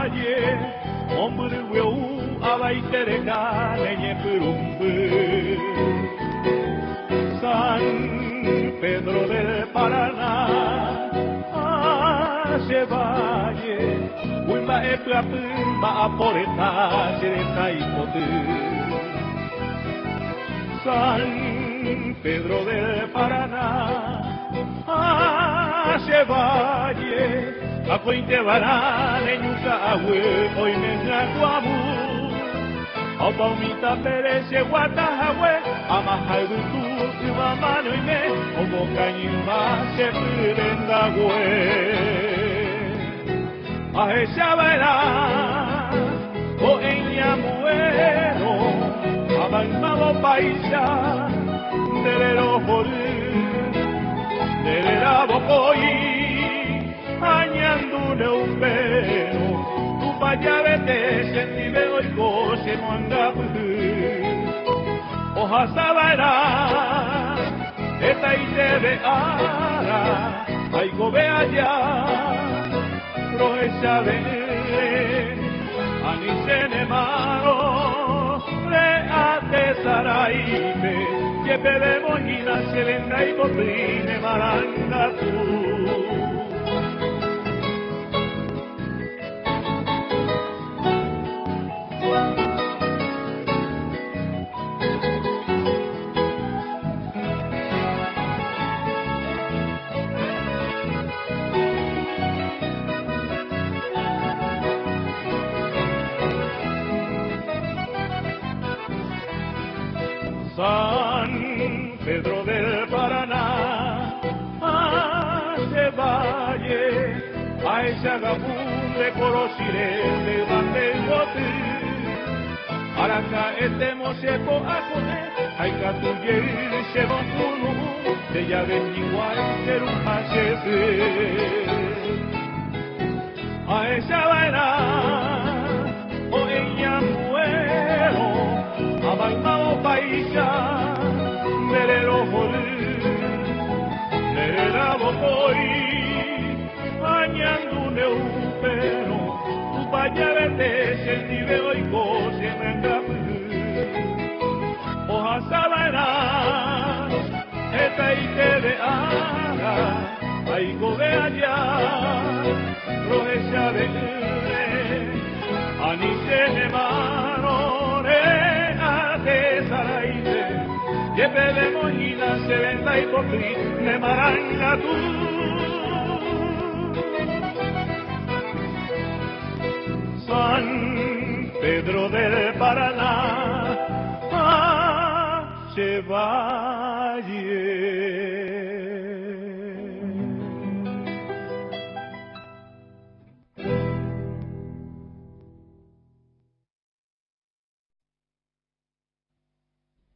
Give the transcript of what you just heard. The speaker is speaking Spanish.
valle, hombre hueu abaitere neñe purumbu. San Pedro del Paraná, se valle, uima epuapumba aporeta sereta ipotu. San Pedro del Paraná, se valle, a cointe vará, leñuca agüe, hoy me guamu. Au palmita perece guatahue, amahaibutu, umamano ime, omo cañuma se prenda gue. Ahecha baila, o eñamuero, abalmado paisa, delero jori, delera bocoyi, añandune un pelo. Payavete sentibe oiko se muangapu Oja sabara eta itebe ara Aiko be allá Roesa be Anisene maro Reate saraime Yepebe mojina selenda y poprine maranga tu San Pedro del Paraná, se valle, a ese agapún de corosire de bandegote, araca estemos seco a comer, hay catuye se bocunu, de llave igual ser un pasete. A esa vaina, o ella muero, abaimao paisa, merero joder, merera bocoi, añandune un pelo, upaya vete, sentive oiko, se mengapu, oja sabana, eta ite de ara, aiko de allá, roesa de anisene mano, Yepele mojina se venda y potri me maranga tú. San Pedro del Paraná, se valle.